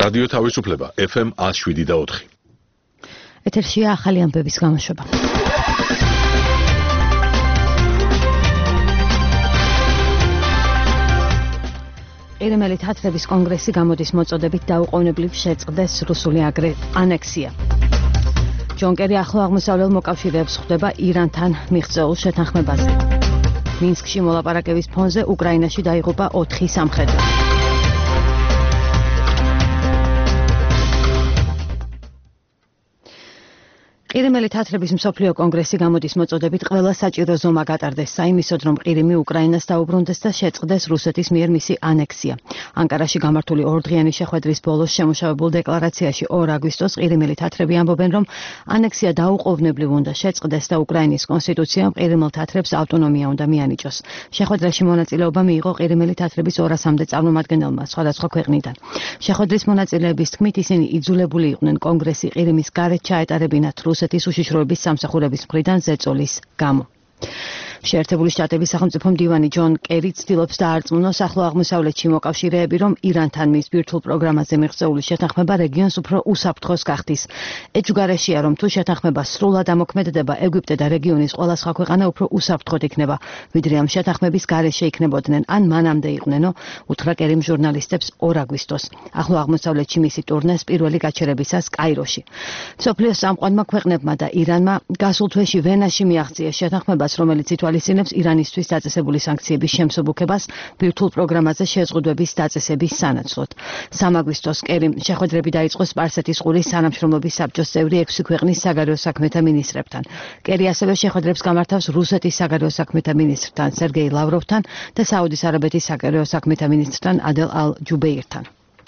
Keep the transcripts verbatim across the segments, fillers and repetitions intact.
რადიო თავისუფლება ეფ ემ one oh seven და four. ეთერშია ახალი ამბების გამოშვება. ყირიმელი თათრების კონგრესი გამოდის მოწოდებით დაუყოვნებლივ შეწყდეს რუსული ანექსია. ჯონ კერი ახლო აღმოსავლელ მოკავშირეებს ხვდება ირანთან მიღწეულ შეთანხმებაზე. მინსკში მოლაპარაკების ფონზე უკრაინაში დაიღუპა ოთხი სამხედრო. ყირიმელი თათრების მსოფლიო კონგრესი გამოდის მოწოდებით ყველა საჭირო ზომა გატარდეს საიმისოდ, რომ ყირიმი უკრაინას დაუბრუნდეს და შეწყდეს რუსეთის მიერ მისი ანექსია. ანკარაში გამართული ორდღიანი შეხვედრის ბოლოს შემუშავებულ დეკლარაციაში ორ აგვისტოს ყირიმელი თათრები ამბობენ, რომ ანექსია დაუყოვნებლივ უნდა შეწყდეს და უკრაინის კონსტიტუციამ ყირიმელ თათრებს ავტონომია უნდა მიანიჭოს. შეხვედრაში მონაწილეობა მიიღო ყირიმელი თათრების ორასამდე წარმომადგენელმა სხვადასხვა ქვეყნიდან. შეხვედრის მონაწილეების თქმით, ისინი იძულებული იყვნენ კონგრესი ყირიმის გარეთ ჩაეტარებინათ რუსეთის უშიშროების სამსახურების მხრიდან ზეწოლის გამო. შეერთებული შტატების სახელმწიფო მდივანი ჯონ კერი ცდილობს დაარწმუნოს ახლო აღმოსავლეთში მოკავშირეები, რომ ირანთან მის ბირთვულ პროგრამაზე მიღწეული შეთანხმება რეგიონს უფრო უსაფრთხოს გახდის. ეჭვგარეშეა, რომ თუ შეთანხმება სრულად ამოქმედდება, ეგვიპტე და რეგიონის ყველა სხვა ქვეყანა უფრო უსაფრთხოდ იქნება, ვიდრე ამ შეთანხმების გარეშე იქნებოდნენ, ან მანამდე იყვნენო, უთხრა კერიმ ჟურნალისტებს ორ აგვისტოს. ახლო აღმოსავლეთში მისი ტურნეს პირველი გაჩერებისას კაიროში. მსოფლიოს წამყვანმა ქვეყნებმა და ირანმა გასულ თვეში ვენაში მიაღწიეს შეთანხმებას, რომელიც ითვალისწინებს ირანისთვის დაწესებული სანქციების შემსუბუქებას ბირთვულ პროგრამაზე შეზღუდვების დაწესების სანაცვლოდ. სამ აგვისტოს კერიმ შეხვედრები დაიწყო სპარსეთის ყურის თანამშრომლობის საბჭოს წევრი ექვსი ქვეყნის საგარეო საქმეთა მინისტრებთან. კერი ასევე შეხვედრებს გამართავს რუსეთის საგარეო საქმეთა მინისტრთან სერგეი ლავროვთან და საუდის არაბეთის საგარეო საქმეთა მინისტრთან ადელ ალ-ჯუბეირთან.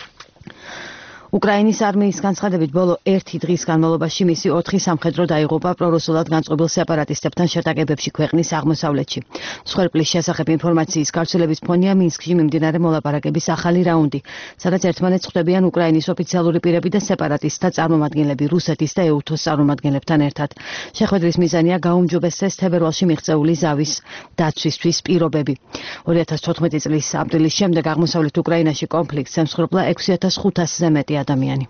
უკრაინის არმიის განცხადებით ბოლო ერთი დღის განმავლობაში მისი ოთხი სამხედრო დაიღუპა პრორუსულად განწყობილ სეპარატისტებთან შეტაკებებში ქვეყნის აღმოსავლეთში. მსხვერპლის შესახებ ინფორმაციის გავრცელების ფონია მინსკში მიმდინარე მოლაპარაკების ახალი რაუნდი, სადაც ერთმანეთს ხვდებიან უკრაინის ოფიციალური პირები და სეპარატისტთა წარმომადგენლები რუსეთის და ეუთოს წარმომადგენლებთან ერთად. შეხვედრის მიზანია გაუმჯობესდეს თებერვალში მიღწეული ზავის დაცვისთვის პირობები. ორი ათას თოთხმეტი წლის აპრილის შემდეგ აღმოსავლეთ უკრაინაში კონფლიქტს ემსხვერპლა ექვსი ათას ხუთასზე მეტი ადამიანი.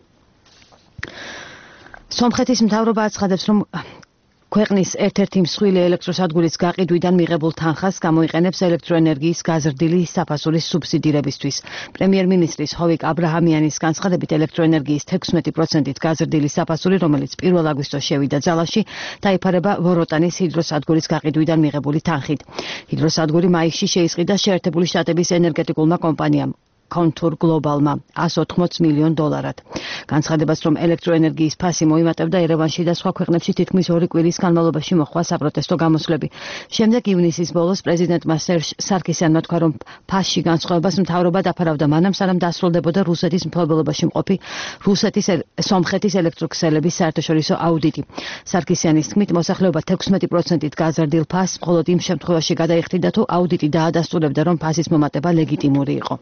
სომხეთის მთავრობა აცხადებს, რომ ქვეყნის ერთ-ერთი მსხვილი ელექტროსადგურის გაყიდვიდან მიღებულ თანხას გამოიყენებს ელექტროენერგიის გაზრდილი საფასურის სუბსიდირებისთვის. პრემიერ-მინისტრის ჰოვიკ აბრაჰამიანის განცხადებით, ელექტროენერგიის თექვსმეტი პროცენტით გაზრდილი საფასური, რომელიც პირველ აგვისტოს შევიდა ძალაში, დაიფარება ვოროტანის ჰიდროსადგურის გაყიდვიდან მიღებული თანხით. ჰიდროსადგური მაისში შეისყიდა შეერთებული შტატების ენერგეტიკულმა კომპანიამ კონტურ გლობალმა one hundred eighty მილიონ დოლარად. განცხადებას, რომ ელექტროენერგიის ფასი მოიმატებდა ერევანში და სხვა ქვეყნებში თითქმის ორი კვირის განმავლობაში მოხდა საპროტესტო გამოსვლები. შემდეგ ივნისის ბოლოს პრეზიდენტმა სერჟ სარკისიანმა თქვა, რომ ფასში განსხვავებას მთავრობა დაფარავდა მანამ, სანამ დასრულდებოდა რუსეთის მფლობელობაში მყოფი რუსეთის სომხეთის ელექტროქსელების საერთაშორისო აუდიტი. სარკისიანის თქმით, მოსახლეობა თექვსმეტი პროცენტით გაზრდილ ფასს მხოლოდ იმ შემთხვევაში გადაიხდიდა, თუ აუდიტი დაადასტურებდა, რომ ფასის მომატება ლეგიტიმური იყო.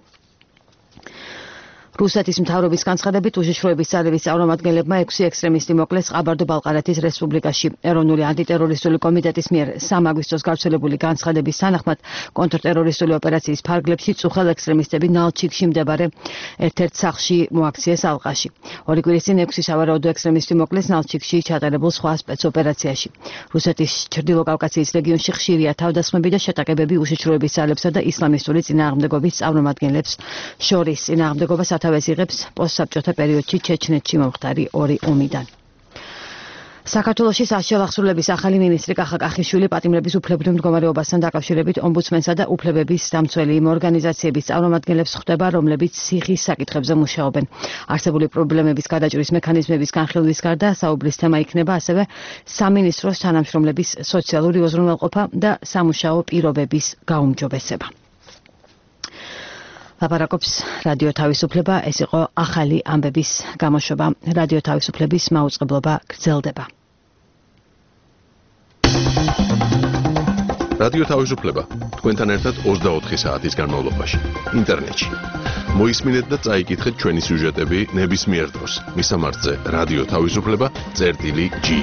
რუსეთის მთავრობის განცხადებით, უშიშროების ძალების წარმომადგენლებმა ექვსი ექსტრემისტი მოკლეს ყაბარდო-ბალყარეთის რესპუბლიკაში. ეროვნული ანტიტერორისტული კომიტეტის მიერ სამ აგვისტოს გავრცელებული განცხადების თანახმად, კონტრტერორისტული ოპერაციის ფარგლებში წუხელ ექსტრემისტები ნალჩიკში მდებარე ერთ-ერთ სახლში მოაქციეს ალყაში. ორი კვირის წინ ექვსი სავარაუდო ექსტრემისტი მოკლეს ნალჩიკში ჩატარებულ სხვა სპეცოპერაციაში. რუსეთის ჩრდილოკავკასიის რეგიონში ხშირია თავდასხმები და შეტაკებები უშიშროების ძალებსა და ისლამისტური წინააღმდეგობის წარმომადგენლებს შორის. წინააღმდეგობას თავეს იღებს პოსტსაბჭოთა პერიოდში ჩეჩნეთში მომხდარი ორი ომიდან. საქართველოში სასჯელ ახსრულების ახალი მინისტრი კახა კახიშვილი პატიმრების უფლებრივ მდგომარეობასთან დაკავშირებით ომბუდსმენსა და უფლებების დამცველი იმ ორგანიზაციების წარმომადგენლებს ხვდება, რომლებიც სიხის საკითხებზე მუშაობენ. არსებული პრობლემების გადაჭრის მექანიზმების განხილვის გარდა საუბრის თემა იქნება ასევე სამინისტროს თანამშრომლების სოციალური უზრუნველყოფა და სამუშაო პირობების გაუმჯობესება. ლაპარაკობს რადიო თავისუფლება, ეს იყო ახალი ამბების გამოშვება. რადიო თავისუფლების მაუწყებლობა გრძელდება. რადიო თავისუფლება თქვენთან ერთად ოცდაოთხი საათის განმავლობაში ინტერნეტში. მოისმინეთ და წაიკითხეთ ჩვენი სიუჟეტები ნებისმიერ დროს. მისამართზე რადიო თავისუფლება წერტილი ჯი.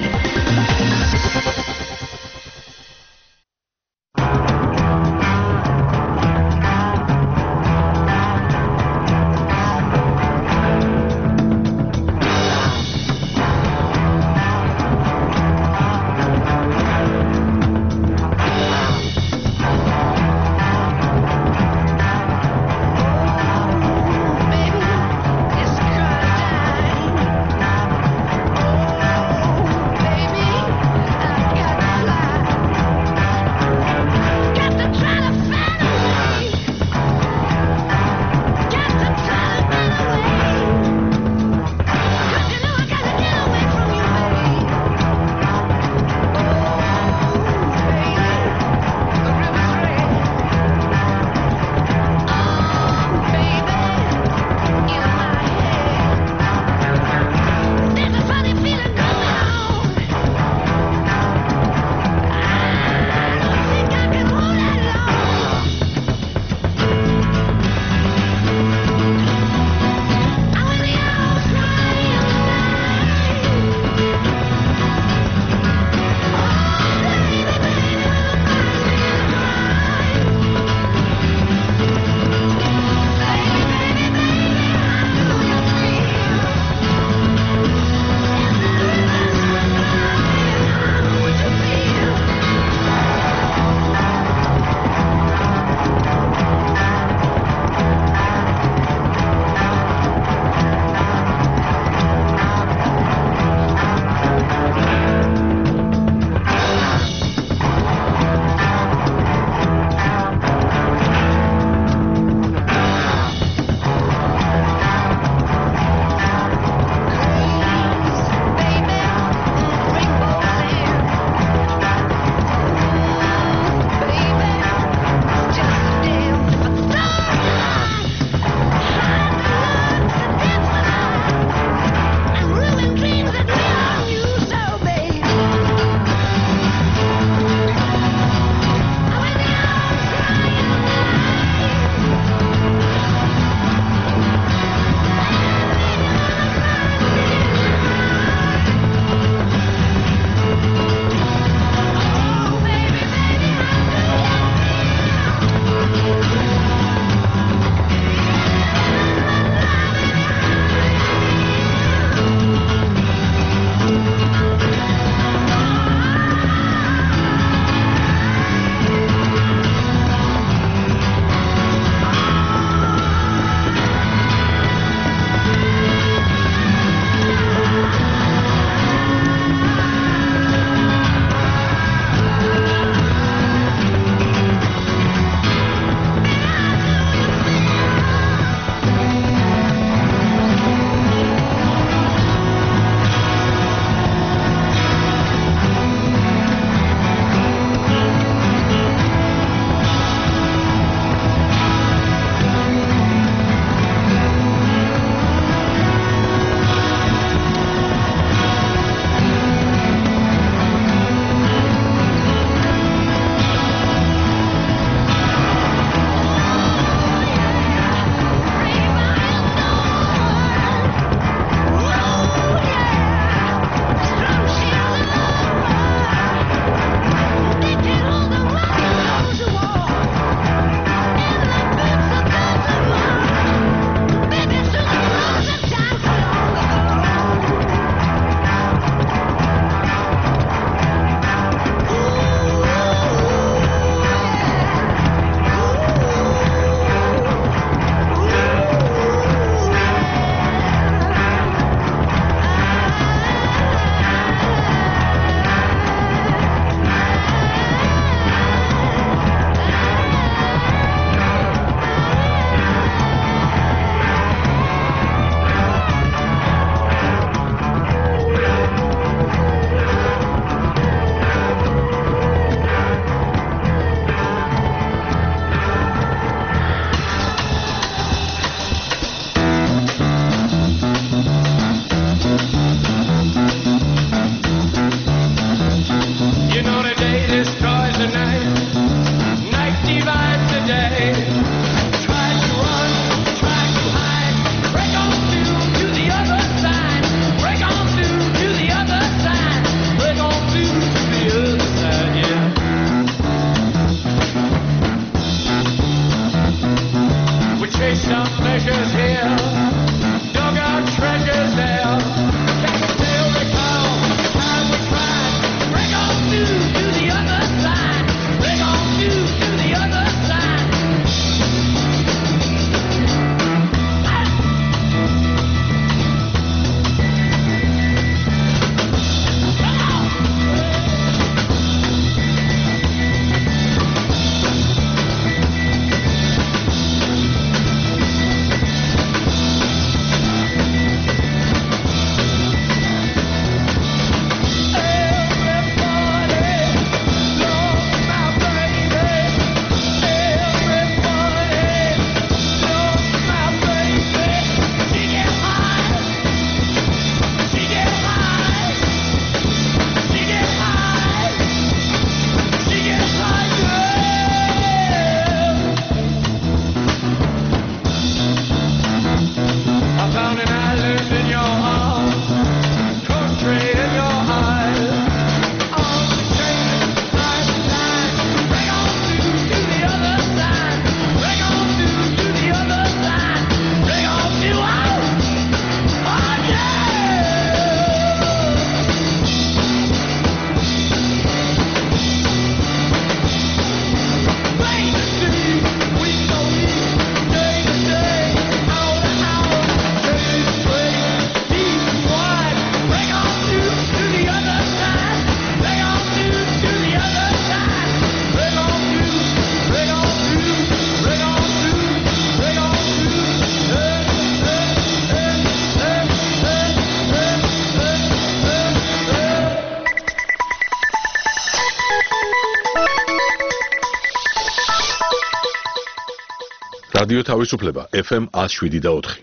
რადიო თავისუფლება ეფ ემ one oh seven და four.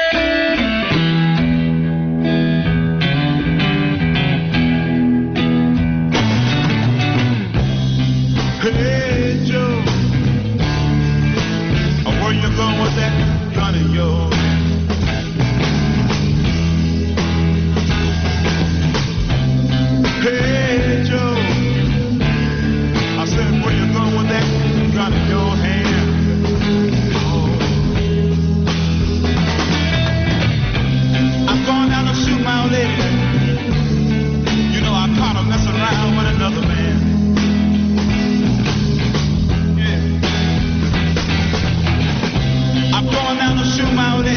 Hey Joe, where you going with that gun of yours? Hey Joe, I said where you going with that gun in your hand? Oh. I'm going down to shoot my old lady. You know I caught her messing around with another man. I'm going down to shoot my old lady.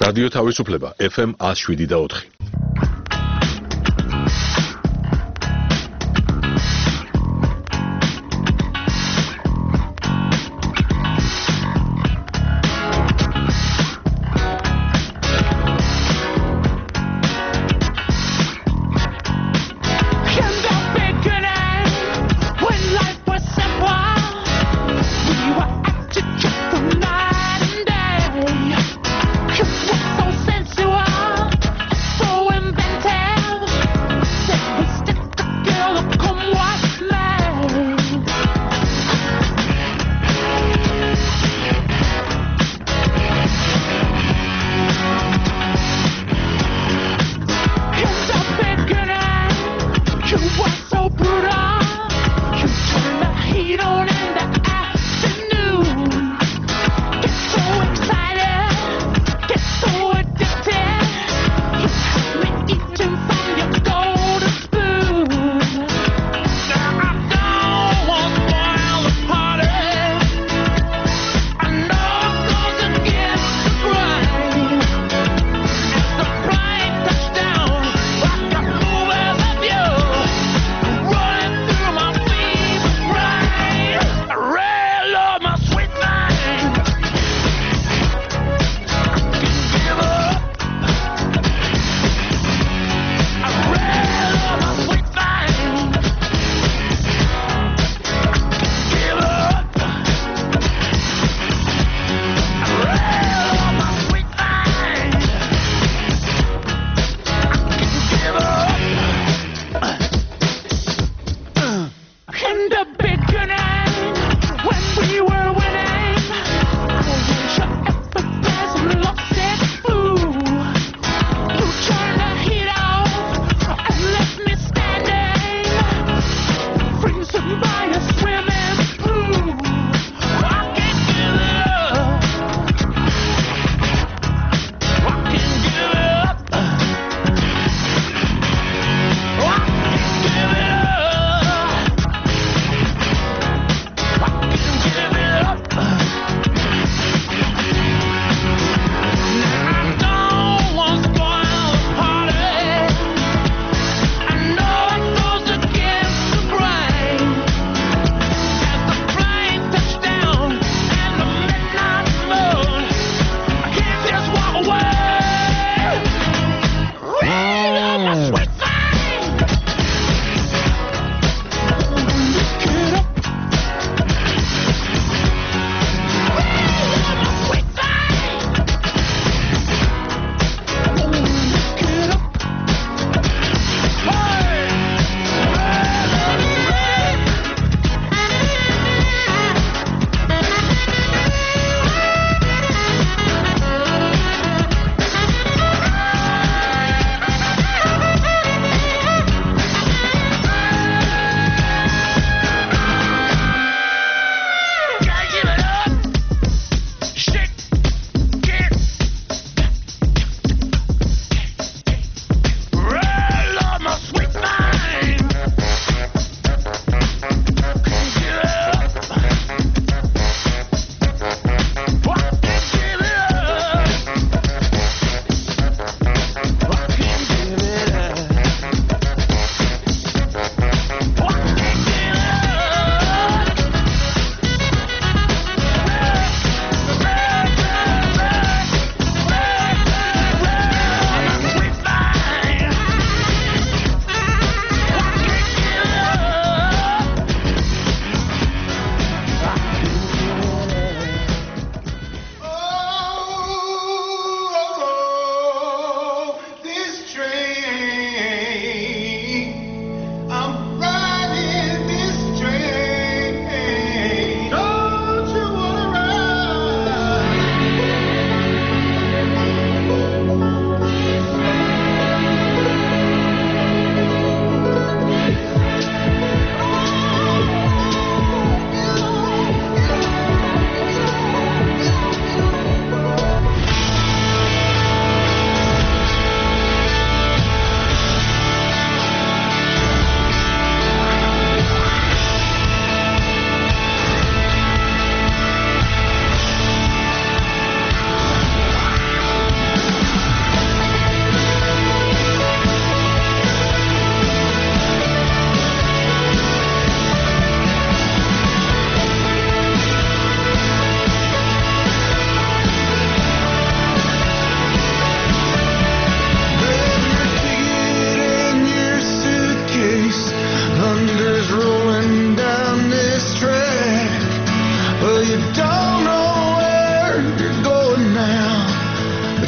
რადიო თავისუფლება ეფ ემ one oh seven და four. So sensual, so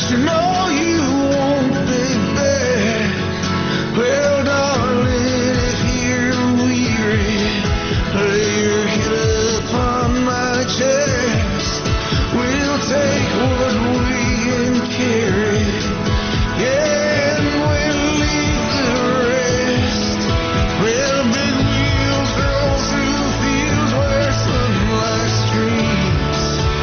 you know you won't be back. Well, darling, if you're weary, lay your head upon my chest. We'll take what we can carry, yeah, and we'll leave the rest. Well, big wheels roll through fields where sunlight streams.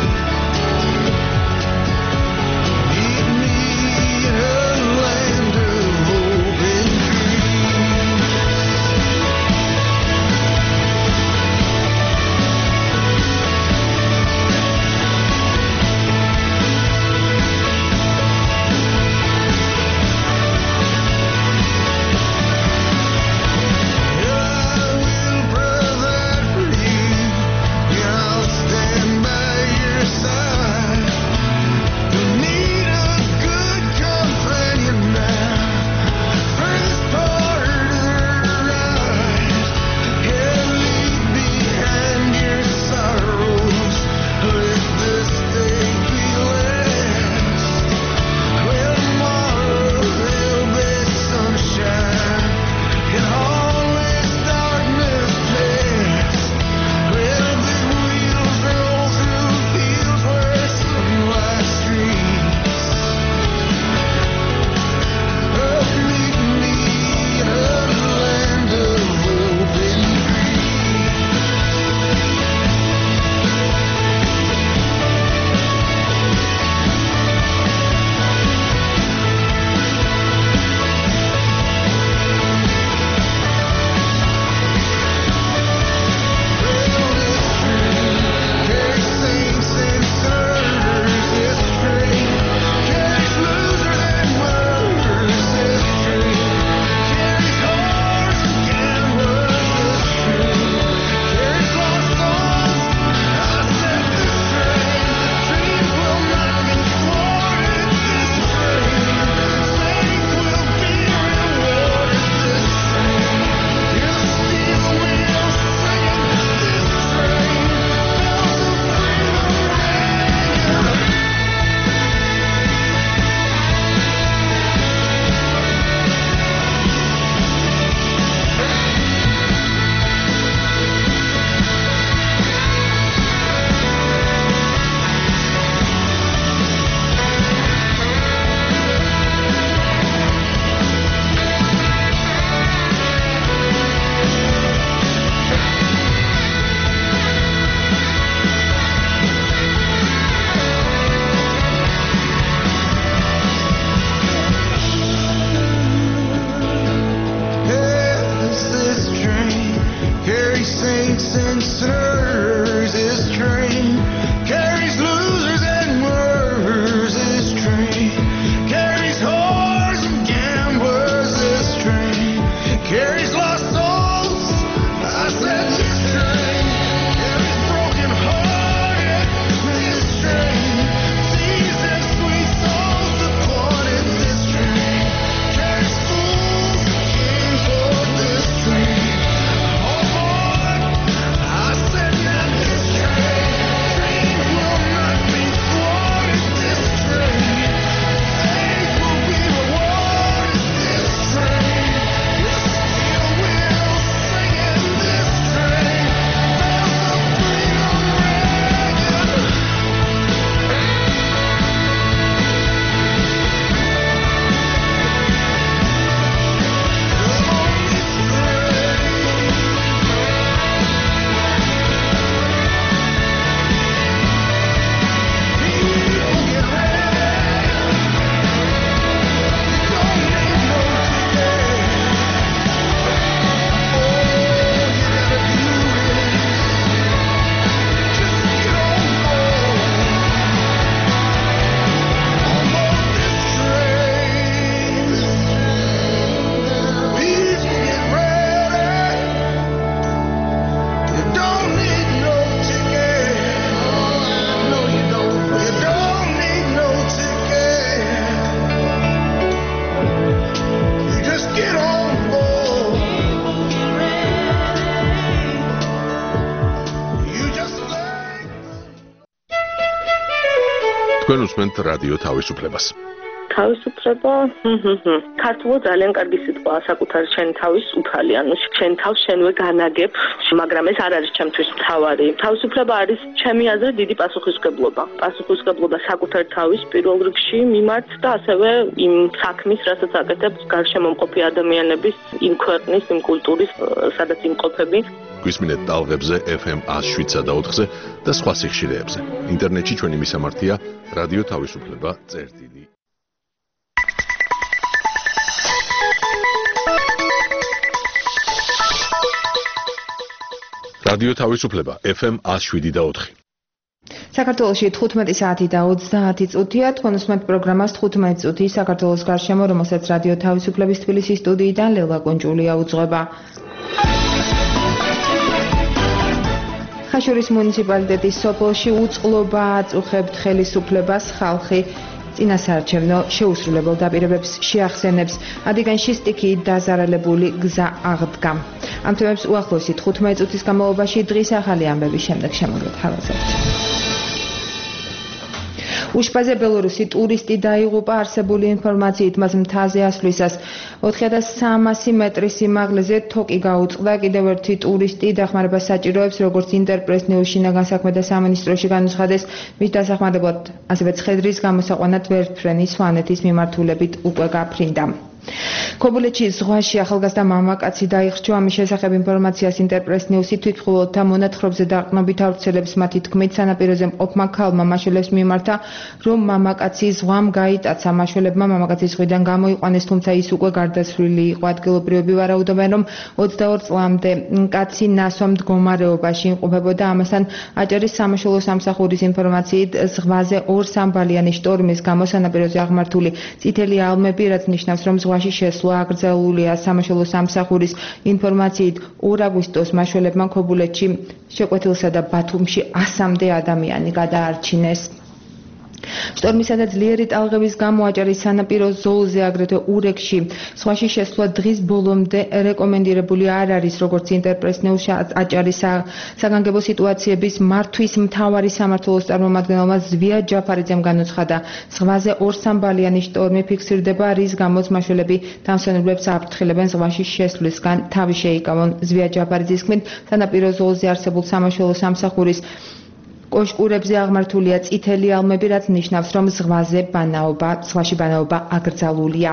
Meet me in a land of hope and dreams. I will provide for you. I'll stand by your side. You need a good companion now for this part of the ride. Yeah, leave behind your sorrows. Let this day be last. Well, tomorrow there'll be sunshine and all this darkness past. Well, big wheels roll through fields where sunlight streams. Oh, meet me in a land of hope and carries saints and sinners, this train carries losers and winners, this train carries hearts and gamblers, this train carries lost souls. I said this train, dreams will not be thwarted, this train saints will be rewarded, this train hear the steel wheels singing, this train bells of freedom ringing. Yes, this train carries saints and sinners, this train carries losers and winners, this train carries whores and gamblers, this train carries lost souls. I said this train carries broken hearted, this train sees their sweet souls departed, this train carries fools and kings on this train. Oh boy, I said now this train, dreams will not be thwarted, this train faith will be rewarded, this train hear the steel wheels singing, this train bells of freedom ringing. თქვენ უსმენთ რადიო თავისუფლებას. თავისუფლება, ქართულად ძალიან კარგი სიტყვაა საკუთარი შენი თავის უფალი, ანუ შენ თავს შენვე განაგებ, მაგრამ ეს არ არის ჩემთვის მთავარი. თავისუფლება არის ჩემი აზრით დიდი პასუხისმგებლობა. პასუხისმგებლობა საკუთარი თავის პირველ რიგში მიმართ და ასევე იმ საქმის, რასაც აკეთებს გარშემო მყოფი ადამიანების, იმ ქვეყნის, იმ კულტურის, სადაც იმყოფები. გვისმინეთ ტალღებზე ეფ ემ ათს შვიდსა და ოთხზე და სხვა სიხშირეებზე. ინტერნეტში ჩვენი მისამართია რადიო თავისუფლება წერტილი. რადიო თავისუფლება ეფ ემ ათს შვიდი და ოთხი. საქართველოში თხუთმეტი საათი და ოცდაათი წუთია, თქვენ უსმენთ პროგრამას თხუთმეტი წუთი საქართველოს გარშემო, რომელსაც რადიო თავისუფლების თბილისის სტუდიიდან ლელა კონჭულია უძღვება. ხაშურის მუნიციპალიტეტის სოფელში უწყლობა აწუხებთ ხელისუფლებას, ხალხი წინასაარჩევნო შეუსრულებელ დაპირებებს შეახსენებს. ადიგანში სტიქიით დაზარალებული გზა აღდგა. ამ თემებს უახლოესი თხუთმეტი წუთის განმავლობაში დღის ახალი ამბების შემდეგ შემოგვეთავაზებთ. უშბაზე ბელორუსი ტურისტი დაიღუპა. არსებული ინფორმაციით მას მთაზე ასვლისას ოთხი ათას სამასი მეტრის სიმაღლეზე თოკი გაუწყდა. კიდევ ერთი ტურისტი დახმარებას საჭიროებს, როგორც ინტერპრეს ნიუს შინაგან საქმეთა სამინისტროში განუცხადეს. მის დასახმარებლად ასევე ცხედრის გამოსაყვანად ვერტფრენის სვანეთის მიმართულებით უკვე გაფრინდა. ქობულეთში ზღვაში ახალგაზრდა მამაკაცი დაიხრჩო. ამის შესახებ ინფორმაციას ინტერპრეს ნიუსი თვითმხილველთა მონათხრობზე დაყრდნობით ავრცელებს. მათი თქმით, სანაპიროზე მყოფმა ქალმა მაშველებს მიმართა, რომ მამაკაცი ზღვამ გაიტაცა. მაშველებმა მამაკაცის ზღვიდან გამოიყვანეს, თუმცა ის უკვე გარდაცვლილი იყო. ადგილობრივები ვარაუდობენ, რომ ოცდაორ წლამდე კაცი ნასვამ მდგომარეობაში იმყოფებოდა. ამასთან აჭარის სამაშველო სამსახურის ინფორმაციით, ზღვაზე ორ სამბალიანი შტორმის გამო სანაპიროზე აღმართული წითელი ალმები, რაც ნიშნავს, რომ ზღვაში შესვლა აკრძალულია. სამაშველო სამსახურის ინფორმაციით, ორ აგვისტოს მაშველებმა ქობულეთში, შეკვეთილსა და ბათუმში ასამდე ადამიანი გადაარჩინეს. შტორმისა და ძლიერი ტალღების გამო აჭარის სანაპირო ზოლზე, აგრეთვე ურეკში ზღვაში შესვლა დღის ბოლომდე რეკომენდირებული არ არის, როგორც ინტერპრეს ნიუსში აჭარის საგანგებო სიტუაციების მართვის მთავარი სამმართველოს წარმომადგენელმა ზვია ჯაფარიძემ განუცხადა. ზღვაზე ორ სამბალიანი შტორმი ფიქსირდება, რის გამოც მაშველები დამსვენებლებს აფრთხილებენ ზღვაში შესვლისგან თავი შეიკავონ. ზვია ჯაფარიძის თქმით, სანაპირო ზოლზე არსებულ სამაშველო სამსახურის კოშკურებზე აღმართულია წითელი ალმები, რაც ნიშნავს, რომ ზღვაზე ბანაობა, ზღვაში ბანაობა აკრძალულია.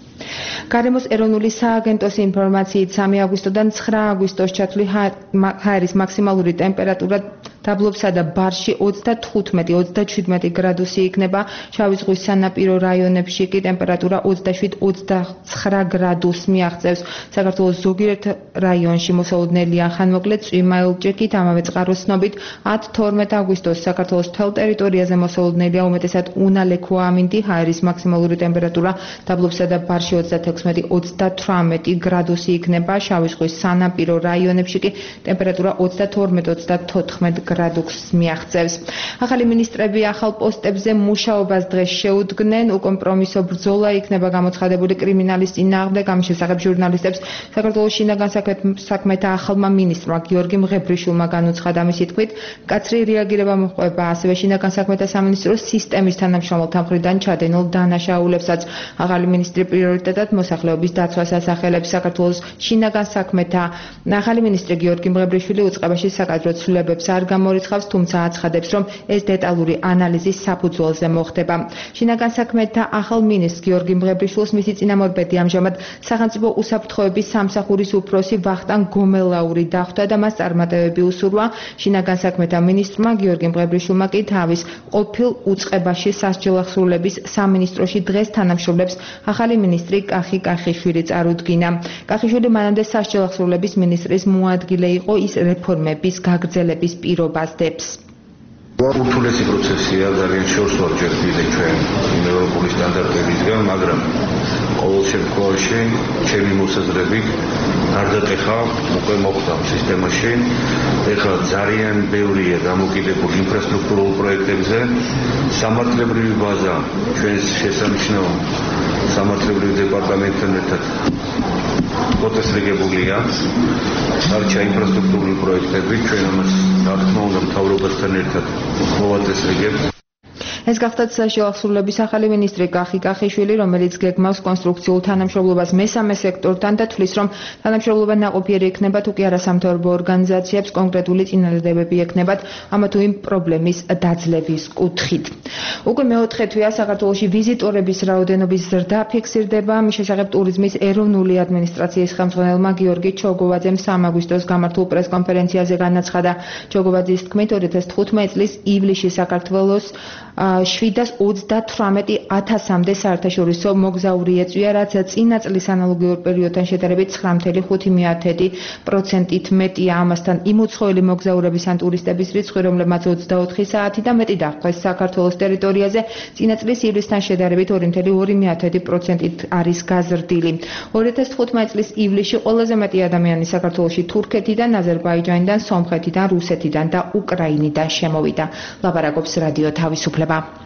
გარემოს ეროვნული სააგენტოს ინფორმაციით, სამი აგვისტოდან ცხრა აგვისტოს ჩათვლი ჰაერის მაქსიმალური ტემპერატურა დაბლობსა და ბარში ოცდათხუთმეტი ოცდაჩვიდმეტი გრადუსი იქნება. შავი ზღვის სანაპირო რაიონებში კი ტემპერატურა ოცდაშვიდ ოცდაცხრა გრადუსს მიაღწევს. საქართველოს ზოგიერთ რაიონში მოსალოდნელია ხანმოკლე წვიმა ელჭექით. ამავე წყაროს ცნობით ათი თორმეტი აგვისტოს საქართველოს მთელ ტერიტორიაზე მოსალოდნელია უმეტესად უნალექო ამინდი. ჰაერის მაქსიმალური ტემპერატურა დაბლობსა და ბარში ოცდათექვსმეტი ოცდათვრამეტი გრადუსი იქნება. შავი ზღვის სანაპირო რაიონებში კი ტემპერატურა ოცდათორმეტი ოცდათოთხმეტი გრადუსს მიაღწევს. ახალი მინისტრები ახალ პოსტებზე მუშაობას დღეს შეუდგნენ. უკომპრომისო ბრძოლა იქნება გამოცხადებული კრიმინალის წინააღმდეგ. ამ შესახებ ჟურნალისტებს საქართველოს შინაგან საქმეთა ახალმა მინისტრმა გიორგი მღებრიშვილმა განუცხადა. მისი თქმით, მკაცრი რეაგირება მოჰყვება ასევე შინაგან საქმეთა სამინისტროს სისტემის თანამშრომელთა მხრიდან ჩადენილ დანაშაულებსაც. ახალი მინისტრი პრიორიტეტად მოსახლეობის დაცვას ასახელებს. საქართველოს შინაგან საქმეთა ახალი მინისტრი გიორგი მღებრიშვილი უწყებაში საკადრო ცვლილებებს არ გამორიცხავს, თუმცა აცხადებს, რომ ეს დეტალური ანალიზის საფუძველზე მოხდება. შინაგან საქმეთა ახალ მინისტრს გიორგი მღებრიშვილს მისი წინამორბედი ამჟამად სახელმწიფო უსაფრთხოების სამსახურის უფროსი ვახტანგ გომელაური დახვდა და მას წარმატებები უსურვა. შინაგან საქმეთა მინისტრმა გიორგი მღებრიშვილმა კი თავის ყოფილ უწყებაში სასჯელ ახსრულების სამინისტროში დღეს თანამშრომლებს ახალი მინისტრი კახი კახიშვილი წარუდგინა. კახიშვილი მანამდე სასჯელ ახსრულების მინისტრის მოადგილე იყო, ის რეფორმების გაგრძელების პირობას დებს. ურთულესი პროცესია, ძალიან შორს ვარჯერდილი ჩვენ ევროპული სტანდარტებისგან, მაგრამ ყოველ შემთხვევაში ჩემი მოსაზრებით გარდატეხა უკვე მოხდა სისტემაში. ეხლა ძალიან ბევრია დამოკიდებული ინფრასტრუქტურულ პროექტებზე. სამართლებრივი ბაზა ჩვენს შესამჩნევ სამართლებრივ დეპარტამენტთან ერთად პროცესირებულია. დარჩა ინფრასტრუქტურული პროექტები, ჩვენ ამას რა თქმა უნდა მთავრობასთან ერთად მოვაწესრიგებთ. ეს გახდათ საშუალო ახსრულების ახალი მინისტრი კახი კახიშვილი, რომელიც გეგმავს კონსტრუქციულ თანამშრომლობას მესამე სექტორთან და თვლის, რომ თანამშრომლობა ნაყოფიერი იქნება, თუ კი არა სამთავრობო ორგანიზაციებს კონკრეტული წინადადებები ექნებათ ამა თუ იმ პრობლემის დაძლევის კუთხით. უკვე მეოთხე თვეა საქართველოში ვიზიტორების რაოდენობის ზრდა ფიქსირდება. მის შესახებ ტურიზმის ეროვნული ადმინისტრაციის ხელმძღვანელმა გიორგი ჩოგოვაძემ სამ აგვისტოს გამართულ პრესკონფერენციაზე განაცხადა. ჩოგოვაძის თქმით, ორი ათას თხუთმეტი წლის ივლისში საქართველოს შვიდას ოცდათვრამეტი ათასამდე საერთაშორისო მოგზაური ეწვია, რაც წინა წლის ანალოგიურ პერიოდთან შედარებით ცხრა ათეული ხუთი პროცენტით მეტია. ამასთან იმ უცხოელი მოგზაურების ან ტურისტების რიცხვი, რომლებმაც ოცდაოთხი საათი და მეტი დაჰყვეს საქართველოს ტერიტორიაზე, წინა წლის ივლისთან შედარებით ორი ათეული ორი პროცენტით არის გაზრდილი. ორი ათას თხუთმეტი წლის ივლისში ყველაზე მეტი ადამიანი საქართველოში თურქეთიდან, აზერბაიჯანიდან, სომხეთიდან, რუსეთიდან და უკრაინიდან შემოვიდა. ლაპარაკობს რადიო თავისუფლება.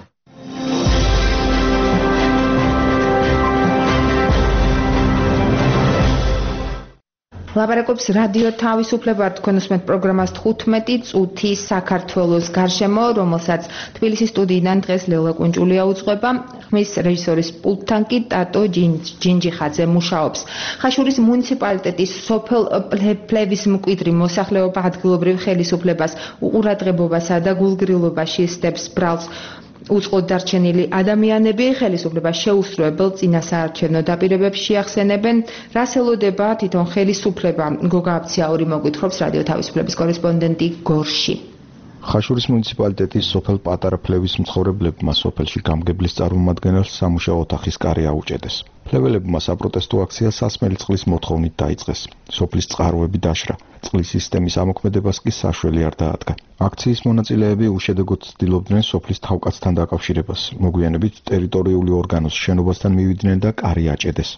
ლაპარაკობს რადიო თავისუფლება, თქვენ უსმენთ პროგრამას თხუთმეტი წუთი საქართველოს გარშემო, რომელსაც თბილისის სტუდიიდან დღეს ლელა კუნჭულია უძღვება. ხმის რეჟისორის პულტთან კი ტატო ჯინჯიხაძე მუშაობს. ხაშურის მუნიციპალიტეტის სოფელ ფლევის მკვიდრი მოსახლეობა ადგილობრივ ხელისუფლებას უყურადღებობასა და გულგრილობაში სდებს ბრალს. უწყოდ დარჩენილი ადამიანები ხელისუფლებას შეუსრულებელ წინასაარჩევნო დაპირებებს შეახსენებენ. რას ელოდება თვითონ ხელისუფლება? გოგა აფციაური მოგვითხრობს რადიო თავისუფლების კორესპონდენტი გორში. ხაშურის მუნიციპალიტეტის სოფელ პატარა ფლევის მცხოვრებლებმა სოფელში გამგებლის წარმომადგენელს სამუშაო ოთახის კარი აუჭედეს. ფლეველებმა საპროტესტო აქცია სასმელი წყლის მოთხოვნით დაიწყეს. სოფლის წყაროები დაშრა. წყლის სისტემის ამოქმედებას კი საშველი არ დაადგა. აქციის მონაწილეები უშედეგოდ ცდილობდნენ სოფლის თავკაცთან დაკავშირებას. მოგვიანებით ტერიტორიული ორგანოს შენობასთან მივიდნენ და კარი აჭედეს.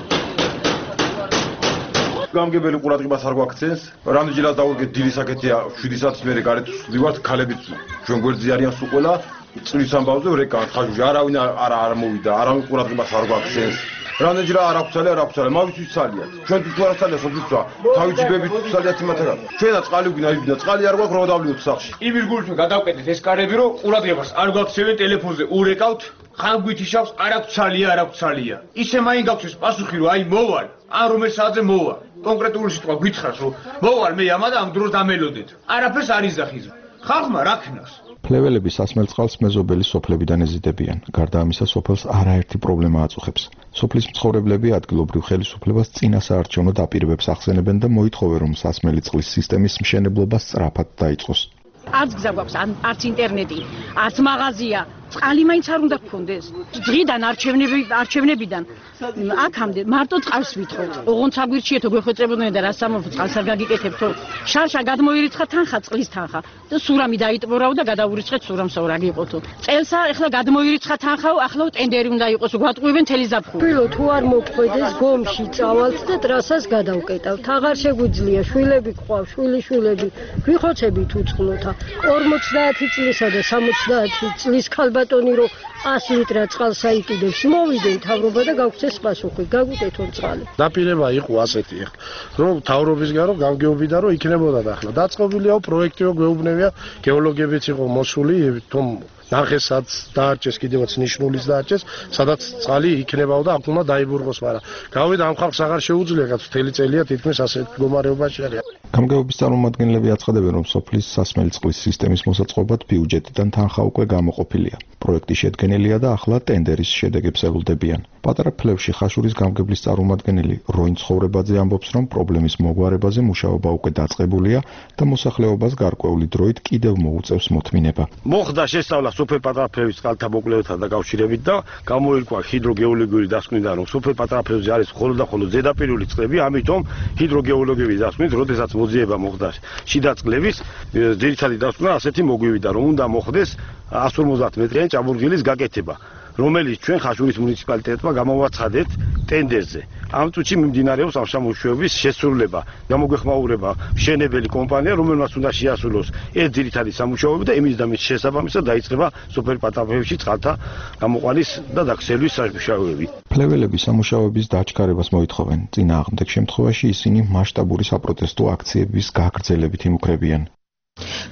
გამგებელი ყურადღებას არ გვაქცევს. რამდენჯერაც დავუდგეთ დილის საკეთია შვიდი საათის მერე გარეთ ვსვდივართ, ქალებით ჩვენ გვერდზე არიან სულ ყველა წლის ამბავზე ვრეკავთ ხაშურში. არავინ არ არ მოვიდა, არავინ ყურადღებას არ გვაქცევს. რამდენჯერ არ აქვს ცალი, არ აქვს ცალი, მავით ვიცალიათ. ჩვენ თუ არ ცალია სოფლისწვა, თავისი ბებით ცალიათ იმათაგან. ჩვენა წყალი გვინაიბინა, წყალი არ გვაქვს, რომ დავლიოთ სახში. იმის გულში გადავკეთეთ ეს კარები, რომ ყურადღებას არ გვაქცევენ ტელეფონზე, ურეკავთ, ხან გვითიშავს, არ აქვს ცალია, არ აქვს ცალია. ისე მაინ გაქვს პასუხი, რომ აი მოვალ, ან რომელ საათზე მოვალ. კონკრეტული სიტყვა გითხრას, რომ მოვალ მე ამა და ამ დროს დამელოდეთ. არაფერს არ იზახის. ხალხმა რა ქნას? ფლეველები სასმელ წყალს მეზობელი სოფლებიდან ეზიდებიან. გარდა ამისა, სოფელს არაერთი პრობლემა აწუხებს. სოფლის მცხოვრებლები ადგილობრივ ხელისუფლებას წინასაარჩევნო დაპირებებს ახსენებენ და მოითხოვენ, რომ სასმელი წყლის სისტემის მშენებლობა სწრაფად დაიწყოს. არც გზა გვაქვს, არც ინტერნეტი, არც მაღაზია. წყალი მაინც არ უნდა გქონდეს. დღიდან არჩევნები არჩევნებიდან აქამდე მარტო წყალს ვითხოვთ. ოღონდ აგვირჩიეთო გვეხვეწებოდნენ და რას ამოფ წყალს არ გაგიკეთებთო. შარშა გადმოირიცხა თანხა, წყლის თანხა და სურამი დაიტბორავ და გადაურიცხეთ სურამსო რა გიყოთო. წელსა ეხლა გადმოირიცხა თანხაო, ახლა ტენდერი უნდა იყოს, გვატყუებენ თელი ზაფხული. ფილო თუ არ მოგხვედეს გომში წავალთ და ტრასას გადავკეტავთ. აღარ შეგვიძლია, შვილები გყავ, შვილიშვილები, გვიხოცებით უწყლოთა. ორმოცდაათი წლისა და სამოცდაათი წლის ქალბატონი რო ას ლიტრა წყალს აიკიდებს, მოვიდნენ თავრობა და გავქცეს პასუხი, გაგვიკეთონ წყალი. დაპირება იყო ასეთი, რომ თავრობისგან რომ გამგეობიდან რომ იქნებოდა და ახლა დაწყობილიაო პროექტი რო გვეუბნებია, გეოლოგებიც იყო მოსული, თუმ ნახესაც დაარჩეს, კიდევაც ნიშნულის დაარჩეს, სადაც წყალი იქნებაო და აქ უნდა დაიბურღოს, მაგრამ გავიდა ამ ხალხს აღარ შეუძლია, რაც მთელი წელია თითქმის ასეთ მდგომარეობაში არის. გამგეობის წარმომადგენლები აცხადებენ, რომ სოფლის სასმელი წყლის სისტემის მოსაწყობად ბიუჯეტიდან თანხა უკვე გამოყოფილია. პროექტი შედგენილია და ახლა ტენდერის შედეგებს ელოდებიან. პატარა ფლევში ხაშურის გამგებლის წარმომადგენელი როინ ცხოვრებაძე ამბობს, რომ პრობლემის მოგვარებაზე მუშაობა უკვე დაწყებულია და მოსახლეობას გარკვეული დროით კიდევ მოუწევს მოთმინება. მოხდა შესწავლა სოფელ პატარა ფლევის წყალთა მოკვლევებთან დაკავშირებით და გამოირკვა ჰიდროგეოლოგიური დასკვნიდან, რომ სოფელ პატარა ფლევზე არის მხოლოდ და მხოლოდ ზედაპირული წყლები, ამიტომ ჰიდროგეოლოგების დასკვნით, როდესაც მოძიება მოხდა შიდა წყლების, ძირითადი დასკვნა ასეთი მოგვივიდა, რომ უნდა მოხდეს ას ორმოცდაათ მეტრიანი ჭაბურღილის გაკეთება, რომელიც ჩვენ ხაშურის მუნიციპალიტეტმა გამოვაცხადეთ ტენდერზე. ამ წუთში მიმდინარეობს ამ სამუშაოების შესრულება. გამოგვეხმაურება მშენებელი კომპანია, რომელმაც უნდა შეასრულოს ეს ძირითადი სამუშაოები და იმის და მის შესაბამისად დაიწყება სოფელ პატარა ფლევში წყალთა გამოყვანის და დაქსელვის სამუშაოები. ფლეველები სამუშაოების დაჩქარებას მოითხოვენ. წინააღმდეგ შემთხვევაში ისინი მასშტაბური საპროტესტო აქციების გაგრძელებით იმუქრებიან.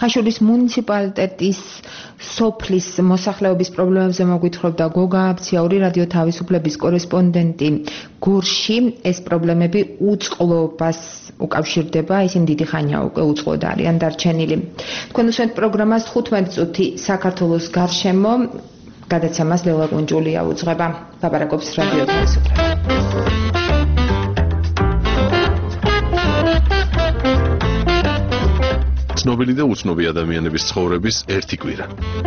ხაშურის მუნიციპალიტეტის სოფლის მოსახლეობის პრობლემებზე მოგვითხრობდა გოგა აბციაური, რადიო თავისუფლების კორესპონდენტი გურში. ეს პრობლემები უწყლობას უკავშირდება, ისინი დიდი ხანია უკვე უწყლოდ არიან დარჩენილი. თქვენ უსმენთ პროგრამას თხუთმეტი წუთი საქართველოს გარშემო. გადაცემას ლელა კუნჯულია უძღვება. ლაპარაკობს რადიო თავისუფლება. ცნობილი და უცნობი ადამიანების ცხოვრების ერთი კვირა.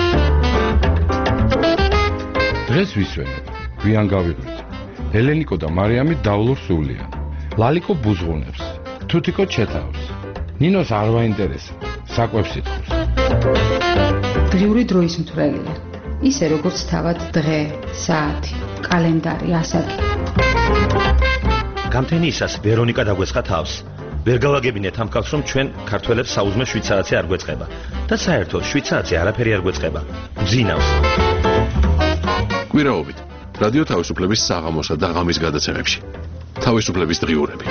დღეს ვისვენებ, გვიან გავიღვიძ. ელენიკო და მარიამი დავლურ სულიან. ლალიკო ბუზღუნებს, თუთიკო ჩეთავს. ნინოს არ ვაინტერესებს, საკვებს ითხოვს. დღიური დროის მთვრელია. ისე როგორც თავად დღე, საათი, კალენდარი, ასაკი. გამთენიისას ვერონიკა დაგვეცხა თავს. ვერ გავაგებინეთ ამ კაცს, რომ ჩვენ ქართველებს საუზმე შვიდ საათზე არ გვეწყება. და საერთოდ შვიდ საათზე არაფერი არ გვეწყება. გძინავს. კვირაობით რადიო თავისუფლების საღამოსა და ღამის გადაცემებში. თავისუფლების დღიურები.